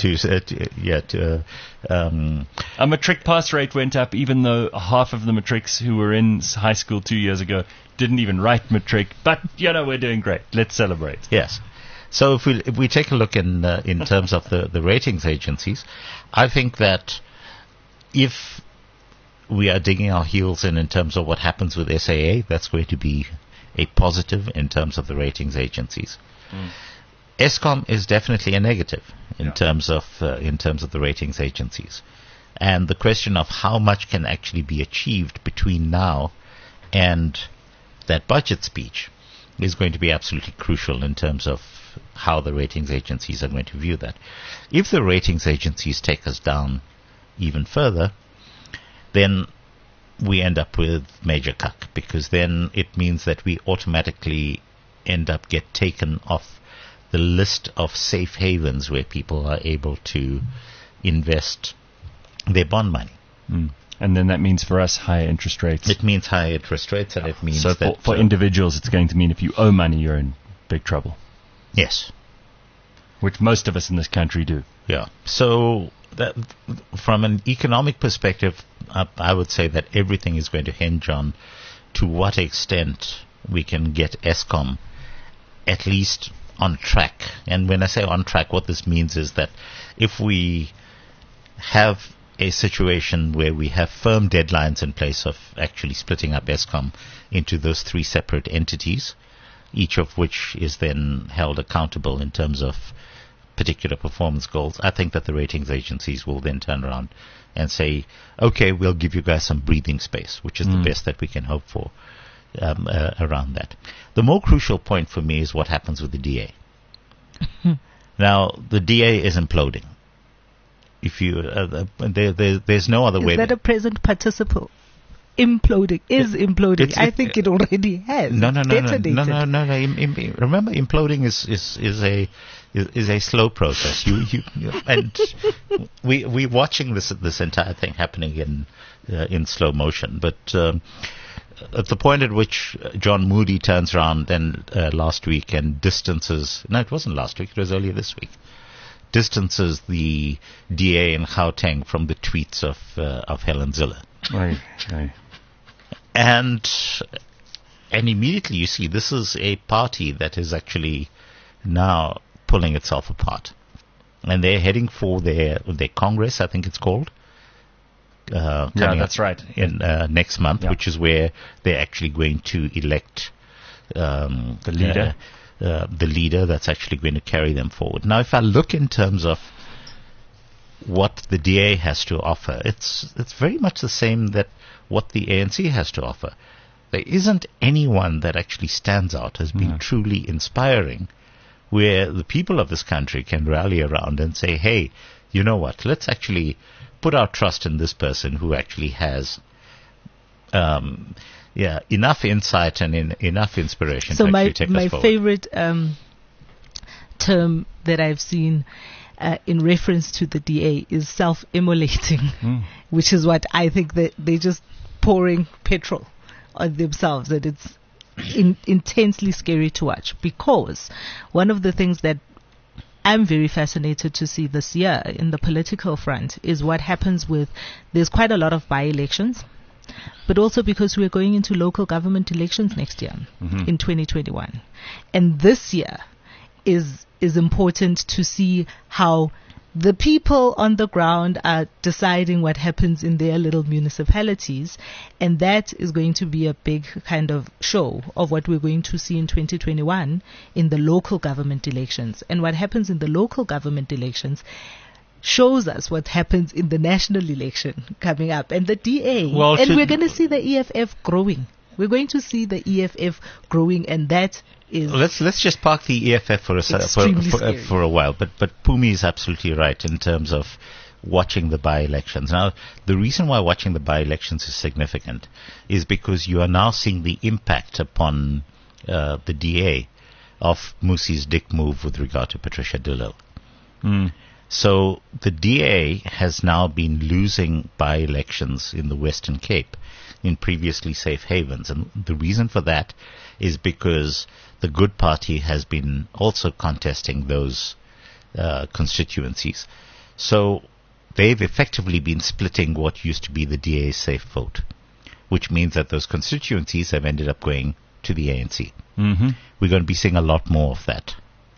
Our matric pass rate went up, even though half of the matrics who were in high school 2 years ago didn't even write matric. But, we're doing great. Let's celebrate. Yes. So if we take a look in terms of the ratings agencies, I think that if we are digging our heels in terms of what happens with SAA, that's going to be a positive in terms of the ratings agencies. Eskom is definitely a negative in terms of the ratings agencies, and the question of how much can actually be achieved between now and that budget speech is going to be absolutely crucial in terms of how the ratings agencies are going to view that. If the ratings agencies take us down even further, then we end up with major cuck, because then it means that we automatically end up get taken off the list of safe havens where people are able to invest their bond money. And then that means for us higher interest rates. It means higher interest rates, and it means so that for individuals it's going to mean if you owe money you're in big trouble. Yes. Which most of us in this country do. Yeah. So that, from an economic perspective, I would say that everything is going to hinge on to what extent we can get Eskom at least on track. And when I say on track, what this means is that if we have a situation where we have firm deadlines in place of actually splitting up Eskom into those three separate entities, each of which is then held accountable in terms of particular performance goals, I think that the ratings agencies will then turn around and say, okay, we'll give you guys some breathing space, which is the best that we can hope for around that. The more crucial point for me is what happens with the DA. Now, the DA is imploding. If you, there's no other way. Is that a present participle? Imploding is imploding. I think it already has. No. Remember, imploding is a slow process. And we're watching this entire thing happening in slow motion. But at the point at which John Moody turns around then last week and distances, no, it wasn't last week, it was earlier this week, distances the DA in Gauteng from the tweets of Helen Zille. Right. And immediately you see this is a party that is actually now pulling itself apart. And they're heading for their Congress, I think it's called. That's right. In next month, which is where they're actually going to elect the leader. The leader that's actually going to carry them forward. Now, if I look in terms of what the DA has to offer, it's very much the same that what the ANC has to offer. There isn't anyone that actually stands out as being truly inspiring, where the people of this country can rally around and say, hey, you know what, let's actually put our trust in this person who actually has enough insight and enough inspiration to actually take us forward. So my favorite term that I've seen in reference to the DA is self-immolating, which is what I think that they're just pouring petrol on themselves, and it's intensely scary to watch, because one of the things that I'm very fascinated to see this year in the political front is what happens with, there's quite a lot of by-elections, but also because we're going into local government elections next year in 2021. And this year is important to see how the people on the ground are deciding what happens in their little municipalities, and that is going to be a big kind of show of what we're going to see in 2021 in the local government elections. And what happens in the local government elections shows us what happens in the national election coming up, and the DA. And we're going to see the EFF growing. We're going to see the EFF growing, and that is... Let's just park the EFF for a while. But Pumi is absolutely right in terms of watching the by-elections. Now, the reason why watching the by-elections is significant is because you are now seeing the impact upon the DA of Musi's dick move with regard to Patricia de Lille. So the DA has now been losing by-elections in the Western Cape in previously safe havens. And the reason for that is because the Good Party has been also contesting those constituencies. So they've effectively been splitting what used to be the DA's safe vote, which means that those constituencies have ended up going to the ANC. We're going to be seeing a lot more of that,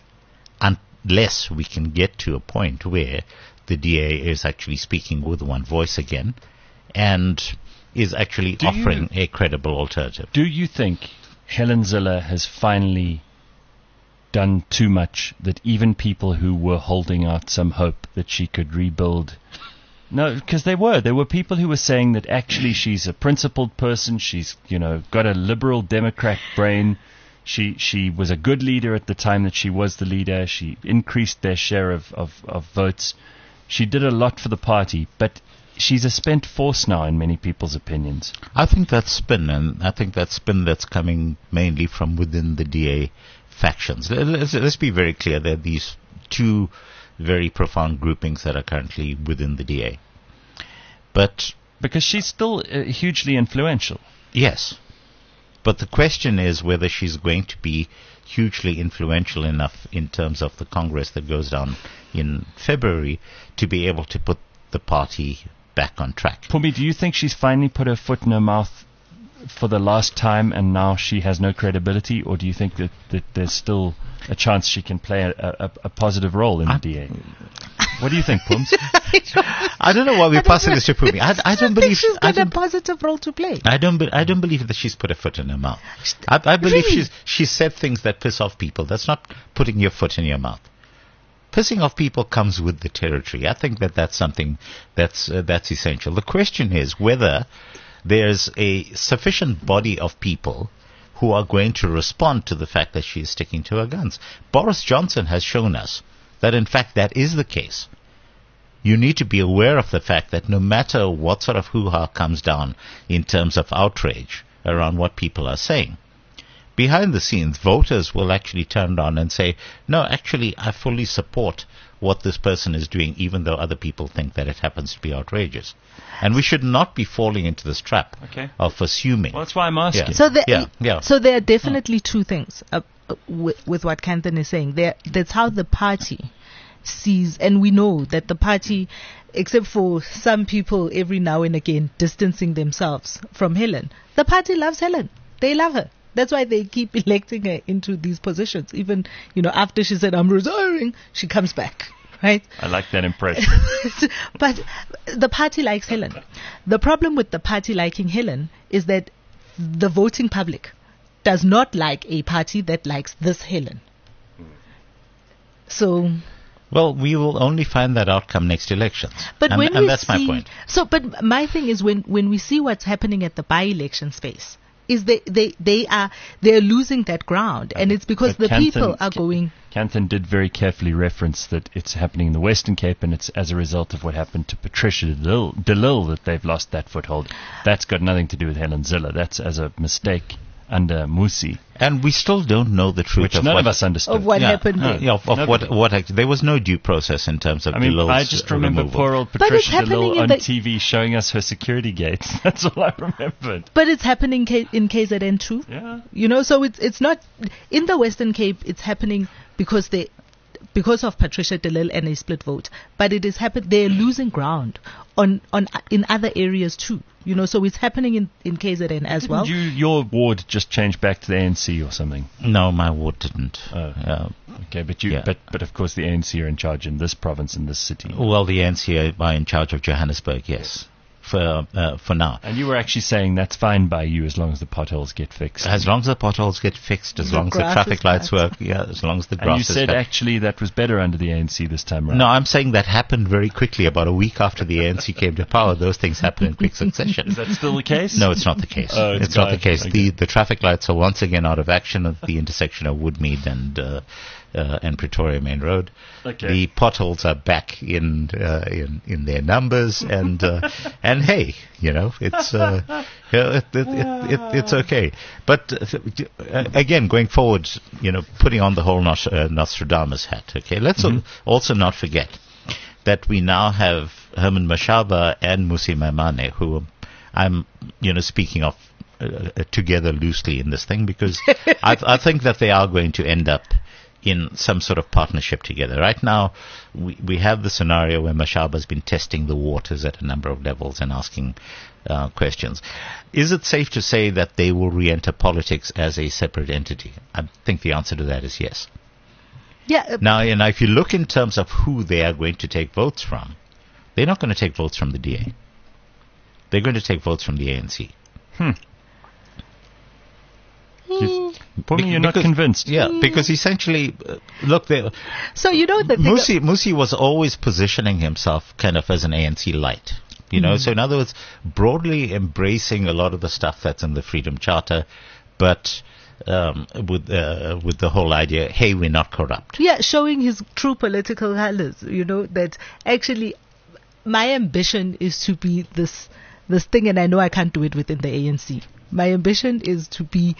unless we can get to a point where the DA is actually speaking with one voice again and is actually offering a credible alternative. Do you think Helen Zille has finally done too much, that even people who were holding out some hope that she could rebuild... No, because there were people who were saying that actually she's a principled person, she's, got a liberal Democrat brain, she was a good leader at the time that she was the leader, she increased their share of votes, she did a lot for the party, but she's a spent force now in many people's opinions. I think that's spin, and I think that spin that's coming mainly from within the DA factions. Let's be very clear. There are these two very profound groupings that are currently within the DA. But because she's still hugely influential. Yes. But the question is whether she's going to be hugely influential enough in terms of the Congress that goes down in February to be able to put the party back on track. Pumi, do you think she's finally put her foot in her mouth for the last time and now she has no credibility, or do you think that there's still a chance she can play a positive role in the DA? What do you think, Pums? I don't know why we're passing this to Pumi. I don't believe she's got a positive role to play. I don't believe that she's put her foot in her mouth. I believe Really? she's said things that piss off people. That's not putting your foot in your mouth. Pissing off people comes with the territory. I think that's something that's essential. The question is whether there's a sufficient body of people who are going to respond to the fact that she is sticking to her guns. Boris Johnson has shown us that, in fact, that is the case. You need to be aware of the fact that no matter what sort of hoo-ha comes down in terms of outrage around what people are saying, behind the scenes, voters will actually turn around and say, no, actually, I fully support what this person is doing, even though other people think that it happens to be outrageous. And we should not be falling into this trap of assuming. Well, that's why I'm asking. Yeah. So there are definitely two things with what Kanthan is saying. That's how the party sees, and we know that the party, except for some people every now and again distancing themselves from Helen, the party loves Helen. They love her. That's why they keep electing her into these positions. Even, after she said, I'm retiring, she comes back, right? I like that impression. But the party likes Helen. The problem with the party liking Helen is that the voting public does not like a party that likes this Helen. So... Well, we will only find that outcome next elections. But and that's my point. So, but my thing is when we see what's happening at the by-election space, is they're losing that ground, and it's because the people are going. Kanthan did very carefully reference that it's happening in the Western Cape, and it's as a result of what happened to Patricia de Lille that they've lost that foothold. That's got nothing to do with Helen Zille. That's as a mistake under Musi. And we still don't know the truth which none of us understood. Of what happened there. There was no due process in terms of de Lille's I just remember removal. poor old Patricia de Lille on TV showing us her security gates. That's all I remembered. But it's happening in KZN too. Yeah. So it's not in the Western Cape. It's happening because of Patricia de Lille and a split vote. But it is they're losing ground in other areas too. So it's happening in KZN as well. Didn't your ward just change back to the ANC or something? No, my ward didn't. Okay, but of course the ANC are in charge in this province, in this city. Well, the ANC are in charge of Johannesburg, yes. For now. And you were actually saying that's fine by you as long as the potholes get fixed. As long as the potholes get fixed, as long as the traffic lights work, as long as the grass is And you said cut. actually that was better under the ANC this time around. No, I'm saying that happened very quickly. About a week after the ANC came to power, those things happened in quick succession. Is that still the case? No, it's not the case. It's not the case. Okay. The traffic lights are once again out of action at the intersection of Woodmead and Pretoria Main Road. Okay. The potholes are back in their numbers, and hey, it's okay. But again, going forward, putting on the whole Nostradamus hat. Okay, let's also not forget that we now have Herman Mashaba and Mmusi Maimane, who I'm speaking of together loosely in this thing, because I think that they are going to end up in some sort of partnership together. Right now, we have the scenario where Mashaba has been testing the waters at a number of levels and asking questions. Is it safe to say that they will re-enter politics as a separate entity? I think the answer to that is yes. Yeah. Now, if you look in terms of who they are going to take votes from, they're not going to take votes from the DA. They're going to take votes from the ANC. You're not convinced. Yeah, because essentially, look, so the Mmusi was always positioning himself kind of as an ANC light. So in other words, broadly embracing a lot of the stuff that's in the Freedom Charter, but with the whole idea, hey, we're not corrupt. Yeah, showing his true political colors. That actually my ambition is to be this thing, and I know I can't do it within the ANC. My ambition is to be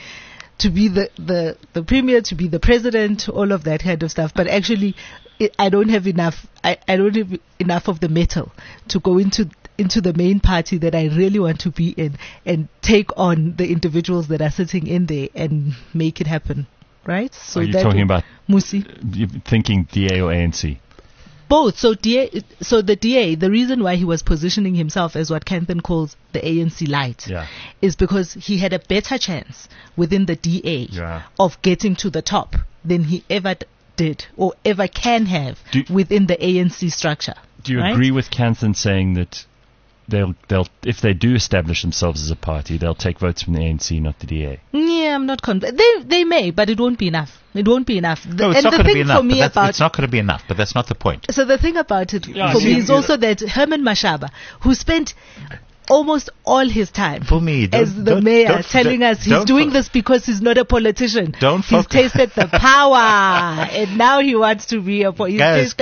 the premier, to be the president, all of that kind of stuff. But actually, I don't have enough. I don't have enough of the metal to go into the main party that I really want to be in and take on the individuals that are sitting in there and make it happen. Right? So are you talking about Mmusi? You're thinking DA or ANC? Both. So the DA, the reason why he was positioning himself as what Kanthan calls the ANC light, is because he had a better chance within the DA of getting to the top than he ever did or ever can have within the ANC structure. Do you agree with Kanthan saying that they'll if they do establish themselves as a party, they'll take votes from the ANC, not the DA? Yeah, I'm not convinced. They may, but it won't be enough. It won't be enough. No, it's not going to be enough. It's not going to be enough, but that's not the point. So the thing about it for me is also that Herman Mashaba, who spent almost all his time as the mayor telling us he's doing this because he's not a politician. He's tasted the power, and now he wants to be a guys,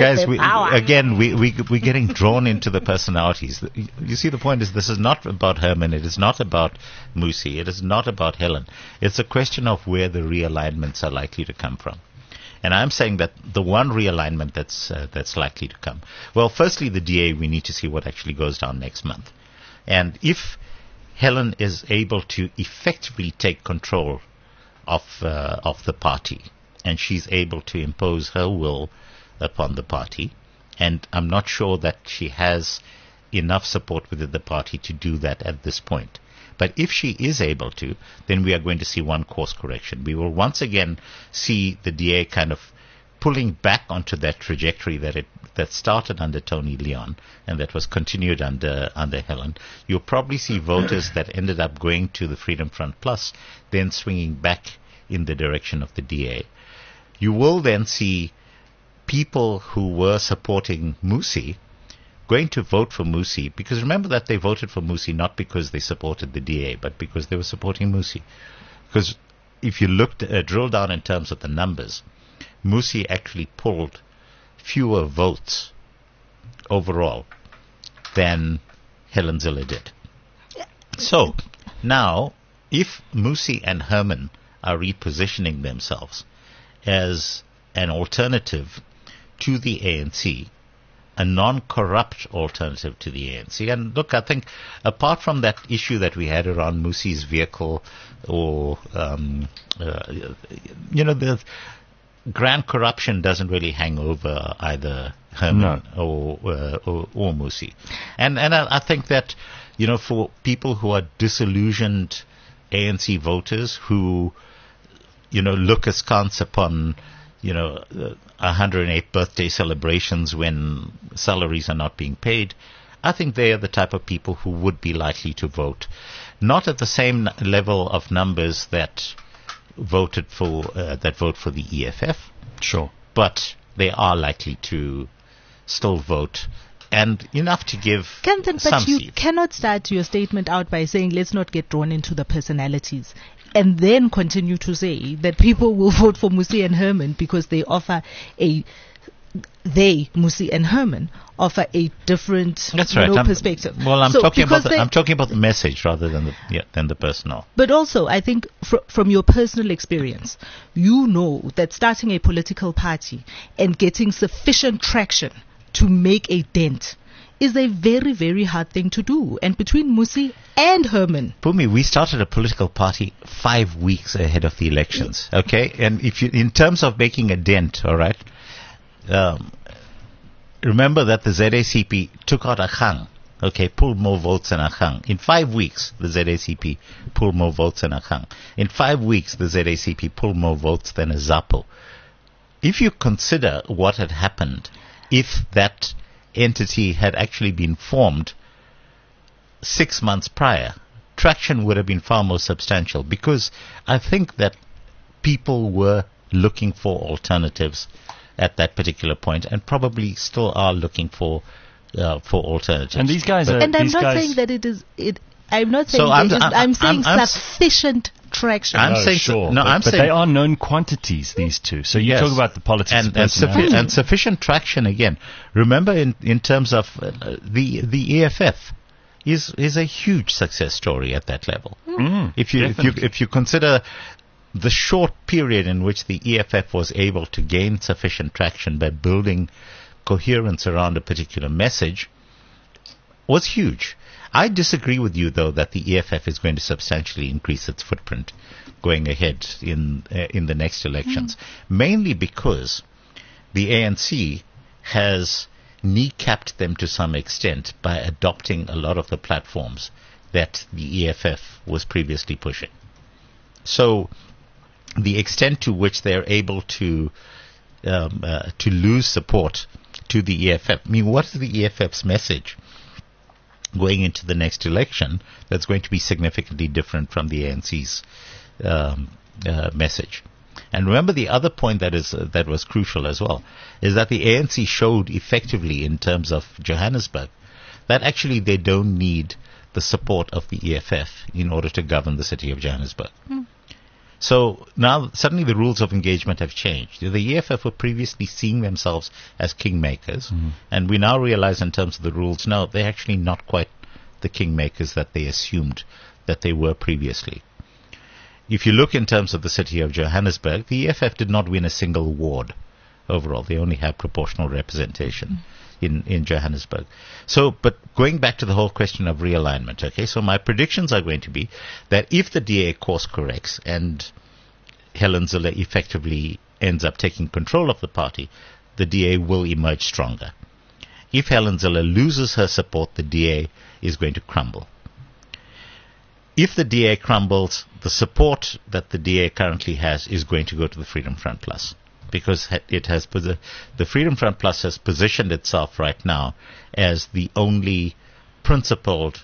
we're getting drawn into the personalities. You see, the point is, this is not about Herman. It is not about Mmusi. It is not about Helen. It's a question of where the realignments are likely to come from. And I'm saying that the one realignment that's likely to come. Well, firstly, the DA, we need to see what actually goes down next month. And if Helen is able to effectively take control of the party, and she's able to impose her will upon the party, and I'm not sure that she has enough support within the party to do that at this point. But if she is able to, then we are going to see one course correction. We will once again see the DA kind of pulling back onto that trajectory that started under Tony Leon and that was continued under Helen. You'll probably see voters that ended up going to the Freedom Front Plus, then swinging back in the direction of the DA. You will then see people who were supporting Mmusi going to vote for Mmusi, because remember that they voted for Mmusi not because they supported the DA, but because they were supporting Mmusi. Because if you drill down in terms of the numbers, Mmusi actually pulled fewer votes overall than Helen Zille did. So now, if Mmusi and Herman are repositioning themselves as an alternative to the ANC, a non-corrupt alternative to the ANC. And look, I think apart from that issue that we had around Mmusi's vehicle or, the grand corruption doesn't really hang over either Herman or Musi. And I think that, for people who are disillusioned ANC voters who, look askance upon, 108th birthday celebrations when salaries are not being paid, I think they are the type of people who would be likely to vote. Not at the same level of numbers that vote for the EFF. Sure. But they are likely to still vote, and enough to give Kenton, some but you seats. cannot start your statement out by saying let's not get drawn into the personalities, and then continue to say that people will vote for Musi and Herman because Musi and Herman offer a different That's right. perspective. I'm talking about the message rather than the personal. But also, I think from your personal experience, you know that starting a political party and getting sufficient traction to make a dent is a very, very hard thing to do. And between Musi and Herman, Pumi, we started a political party 5 weeks ahead of the elections. Okay, and in terms of making a dent, all right. Remember that the ZACP took out Akhang, pulled more votes than Akhang. In 5 weeks, the ZACP pulled more votes than Akhang. In 5 weeks, the ZACP pulled more votes than ZAPO. If you consider what had happened, if that entity had actually been formed 6 months prior, traction would have been far more substantial, because I think that people were looking for alternatives at that particular point, and probably still are looking for alternatives. And these guys I'm not saying that it is. I'm not saying I'm saying sufficient traction. I'm saying sure, but they are known quantities, these two. So you talk about the politics and sufficient traction again. Remember, in terms of the EFF is a huge success story at that level. If you consider the short period in which the EFF was able to gain sufficient traction by building coherence around a particular message was huge. I disagree with you, though, that the EFF is going to substantially increase its footprint going ahead in the next elections, mainly because the ANC has kneecapped them to some extent by adopting a lot of the platforms that the EFF was previously pushing. So the extent to which they're able to lose support to the EFF. I mean, what is the EFF's message going into the next election that's going to be significantly different from the ANC's message? And remember, the other point that was crucial as well is that the ANC showed effectively in terms of Johannesburg that actually they don't need the support of the EFF in order to govern the city of Johannesburg. So now suddenly the rules of engagement have changed. The EFF were previously seeing themselves as kingmakers, and we now realize in terms of the rules, no, they're actually not quite the kingmakers that they assumed that they were previously. If you look in terms of the city of Johannesburg, the EFF did not win a single ward overall. They only have proportional representation in Johannesburg. So, but going back to the whole question of realignment, so my predictions are going to be that if the DA course corrects and Helen Zille effectively ends up taking control of the party, the DA will emerge stronger. If Helen Zille loses her support, the DA is going to crumble. If the DA crumbles, the support that the DA currently has is going to go to the Freedom Front Plus, because it has the Freedom Front Plus has positioned itself right now as the only principled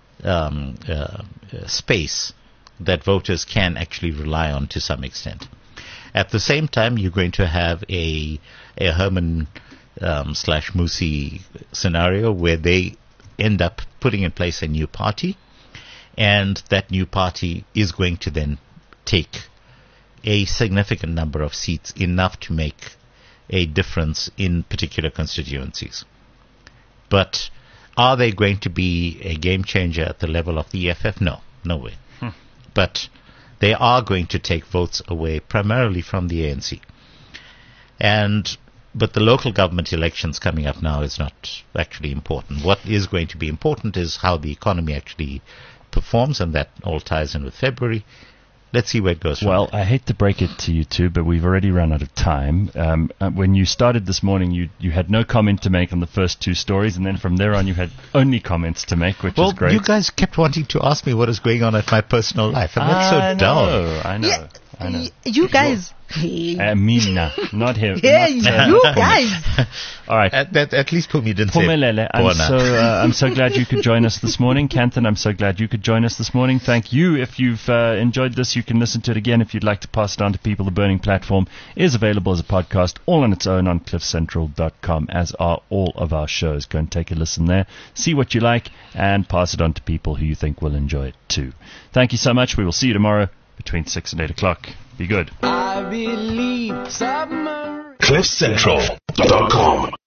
space that voters can actually rely on to some extent. At the same time, you're going to have a Herman / Musi scenario where they end up putting in place a new party, and that new party is going to then take a significant number of seats, enough to make a difference in particular constituencies. But are they going to be a game changer at the level of the EFF? No way. But they are going to take votes away primarily from the ANC. But the local government elections coming up now is not actually important. What is going to be important is how the economy actually performs, and that all ties in with February. let's see where it goes. Well, I hate to break it to you two, but we've already run out of time. When you started this morning, you had no comment to make on the first two stories, and then from there on you had only comments to make, which is great. You guys kept wanting to ask me what is going on at my personal life, and that's so dull. I know. Yeah, I know. You guys. Mina, not him. Yeah, you guys. All right. At least Pumi didn't say Pumelele, I'm so glad you could join us this morning. Kanthan, I'm so glad you could join us this morning. Thank you. If you've enjoyed this, you can listen to it again. If you'd like to pass it on to people, the Burning Platform is available as a podcast, all on its own on cliffcentral.com, as are all of our shows. Go and take a listen there. See what you like and pass it on to people who you think will enjoy it too. Thank you so much. We will see you tomorrow between 6 and 8 o'clock. Be good. CliffCentral.com